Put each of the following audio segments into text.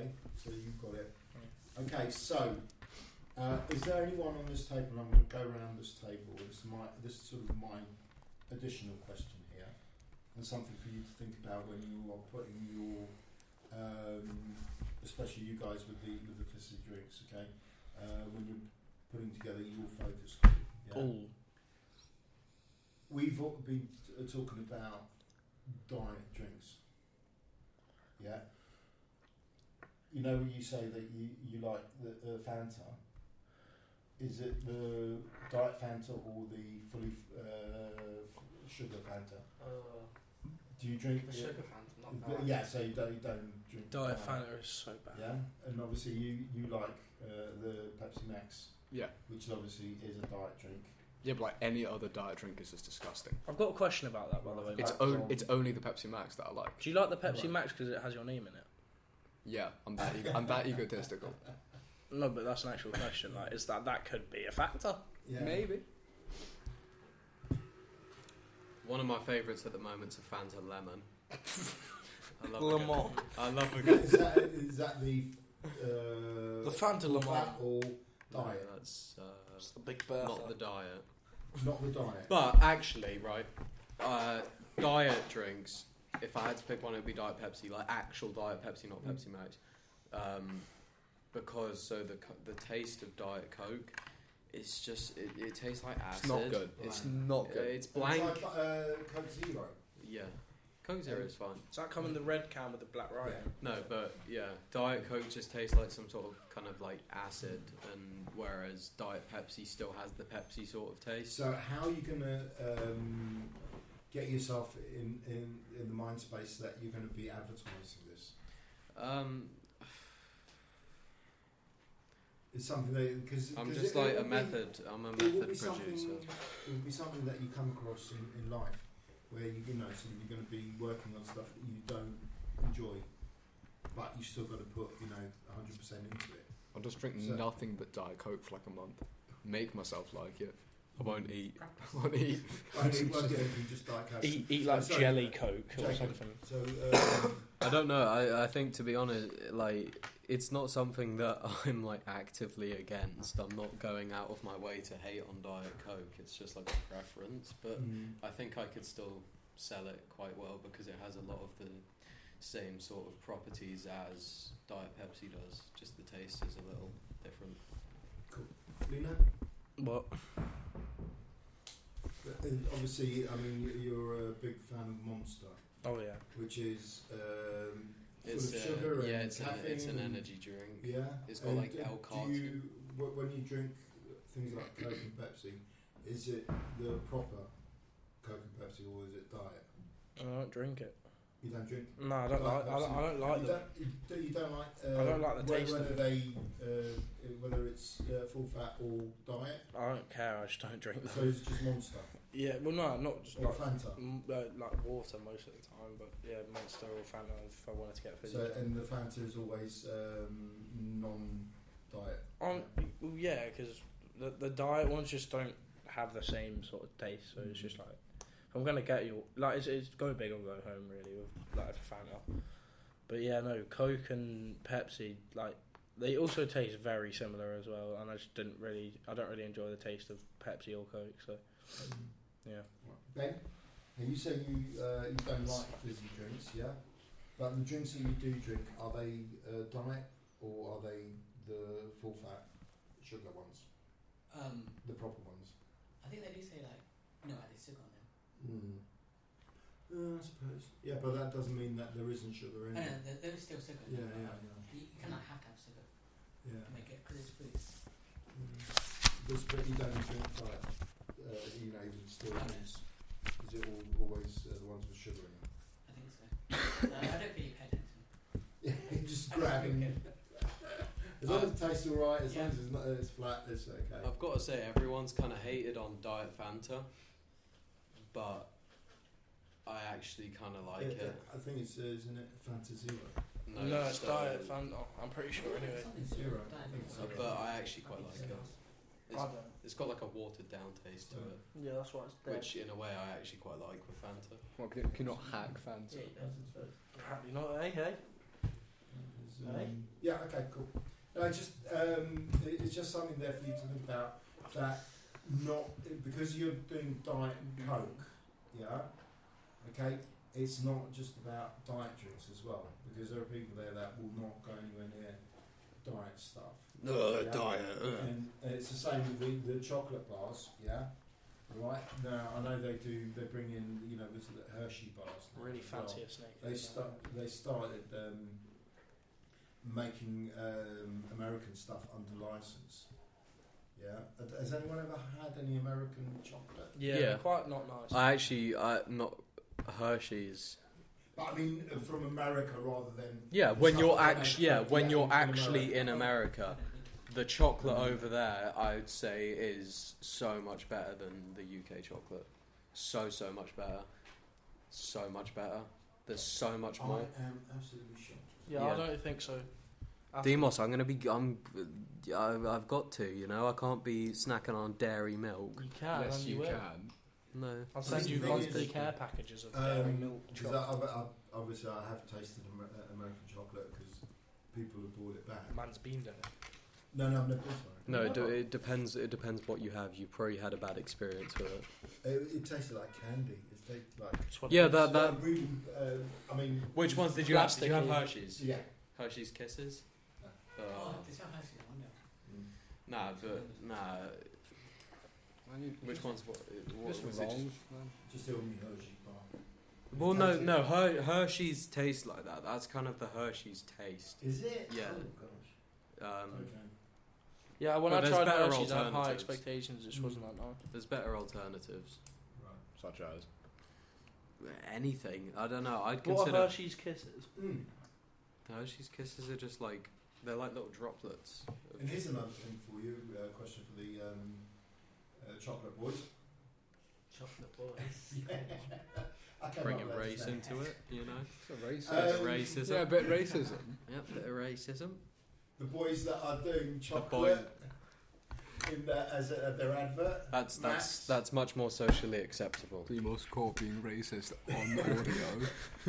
Okay, so you've got it. Okay, so is there anyone on this table? And I'm going to go around this table. This is sort of my additional question here, and something for you to think about when you are putting your, especially you guys with the fizzy drinks. Okay, when you're putting together your focus group. Yeah? We've all been talking about diet drinks. Yeah. You know, when you say that you like the Fanta, is it the diet Fanta or the fully sugar Fanta? Do you drink the sugar Fanta? Not diet. Yeah, so you don't drink diet Fanta is so bad. Yeah, and obviously you like the Pepsi Max. Yeah. Which obviously is a diet drink. Yeah, but like any other diet drink is just disgusting. I've got a question about that, by the way. It's only the Pepsi Max that I like. Do you like the Pepsi Max because it has your name in it? Yeah, I'm that egotistical. No, but that's an actual question. Like, is that could be a factor? Yeah. Maybe. One of my favourites at the moment's a Fanta Lemon. I love Lemon. I love a good. Is that the Fanta Lemon or diet? That's it's the Big Bertha. not the diet. Not the diet. But actually, right, diet drinks. If I had to pick one, it would be Diet Pepsi, like actual Diet Pepsi, not Pepsi Max. Because the taste of Diet Coke, it's just it tastes like acid. It's not good. It's not good. It's blank. It's like Coke Zero. Yeah, Coke Zero is fine. Does that come in the red can with the black writing? No, but yeah, Diet Coke just tastes like some sort of kind of like acid, and whereas Diet Pepsi still has the Pepsi sort of taste. So how are you gonna get yourself in the mind space that you're going to be advertising this? It's something that because I'm just like a method. I'm a method producer. It would be something that you come across in life, where you know, so you're going to be working on stuff that you don't enjoy, but you still got to put 100% into it. I'll just drink nothing but Diet Coke for like a month. Make myself like it. I won't eat. I won't eat. Won't do anything, just Diet Coke. Eat like jelly Coke or something. So I don't know. I think, to be honest, like, it's not something that I'm like actively against. I'm not going out of my way to hate on Diet Coke. It's just like a preference. But I think I could still sell it quite well because it has a lot of the same sort of properties as Diet Pepsi does. Just the taste is a little different. Cool. Lena? What? Obviously, I mean, you're a big fan of Monster. Oh yeah. Which is It's full of sugar and it's an energy drink. Yeah. It's got like L-carnitine. When you drink things like Coke and Pepsi, is it the proper Coke and Pepsi or is it diet? I don't drink it. You don't drink? No, I don't like. I don't like them. You don't like. I don't like the taste of it. Whether it's full fat or diet. I don't care. I just don't drink them. So it's just Monster. Yeah, well, no, not just or like Fanta. Like water most of the time, but yeah, Monster or Fanta if I wanted to get fizzy. So and the Fanta is always non-diet. Yeah, because the diet ones just don't have the same sort of taste. So it's just like, if I'm gonna get you like it's go big or go home really with like for Fanta. But yeah, no, Coke and Pepsi like they also taste very similar as well, and I don't really enjoy the taste of Pepsi or Coke. So yeah. Ben, and you say you don't like fizzy drinks, yeah? But the drinks that you do drink, are they diet or are they the full fat sugar ones? The proper ones? I think they do say like no added sugar on them. I suppose. Yeah, but that doesn't mean that there isn't sugar in it. No, there is still sugar. Yeah. You cannot have to have sugar Yeah. to make it because it's food. But you don't drink diet. You still use. Is it always the ones with sugar in them? I think so. I don't really pay attention. Yeah, just grabbing. As long as it tastes alright, as long as it's flat, it's okay. I've got to say, everyone's kind of hated on Diet Fanta, but I actually kind of like it. I think it's isn't it Fanta Zero? No, it's Diet Fanta. I'm pretty sure anyway. Zero. I think it's zero. But I actually quite like it. I don't. It's got like a watered down taste to it, Yeah, that's why it's dead. which in a way I actually quite like with Fanta. Well, can you not hack Fanta? Apparently not, eh? Hey? There's, Hey? Okay, cool. No, it's just something there for you to think about. That not because you're doing diet and Coke, yeah. Okay, it's not just about diet drinks as well, because there are people there that will not go anywhere near diet stuff. And it's the same with the chocolate bars, yeah. Right now, I know they bring in, was it Hershey bars? Really as well. fancy a snake. They started making American stuff under license. Yeah. Has anyone ever had any American chocolate? Yeah, quite not nice. Not Hershey's. But I mean, from America rather than. Yeah, when you're actually in America, America. the chocolate over there, I'd say, is so much better than the UK chocolate. So much better. So much better. There's so much more. I am absolutely shocked. Yeah, I don't think so. Demos, I've got to, I can't be snacking on dairy milk. You can, Yes, and you will. can. No. I'll send you The thing monthly is- care packages of dairy milk Because chocolate. obviously I have tasted American chocolate because people have brought it back. Man's been done it. No, I've never bought No, it. it depends. It depends what you have. You probably had a bad experience with it. It tasted like candy. It tasted like. It's what Yeah, it is. that. Really, I mean. Which ones did you have? Did you have Hershey's? Yeah. Hershey's Kisses. Oh, this is actually a wonder. Nah. Which ones? What This was was it? wrong. Just the only Hershey bar. Well, no. Hershey's taste like that. That's kind of the Hershey's taste. Is it? Yeah. Oh gosh. Okay. Yeah, when But I there's tried better Hershey's, I had high alternatives. expectations. This wasn't that nice. There's better alternatives. Right. Such as. Anything. I don't know. I'd What consider are Hershey's Kisses? Hershey's Kisses are just like they're like little droplets. And here's another thing for you. Question for the chocolate boys. Chocolate boys. I came Bringing up with that race just now. into it, It's a Um, Bit of racism. Yeah, a bit racism. Yep, bit of racism. The boys that are doing chocolate in their advert. Max. That's much more socially acceptable. The most caught being racist on audio.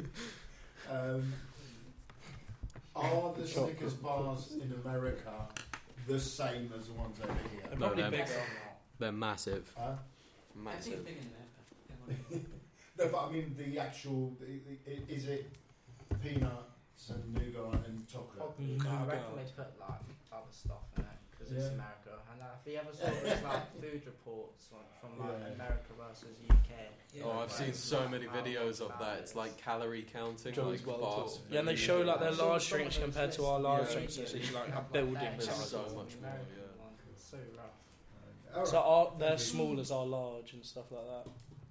Are the Snickers bars in America the same as the ones over here? They're No, probably they're- bigger. They're massive, Huh? massive. Everything's big in America. No, but I mean the actual. Is it peanuts and nougat and chocolate? Probably, Mm, I no reckon doubt. they put like other stuff in it because it's Yeah. America. And if you ever saw those like food reports from like Yeah. America versus UK. Yeah. Oh, I've seen Like, so like many how videos of bad that. it It's is. like calorie counting, John's like well fast. taught. Yeah, and they show like their Some- large some drinks of them compared to taste- our large Yeah. drinks. It's like Stuff building that. There's blocks. so The much more, American yeah. ones, it's so rough. All So right. our, they're Okay. small as our large and stuff like that.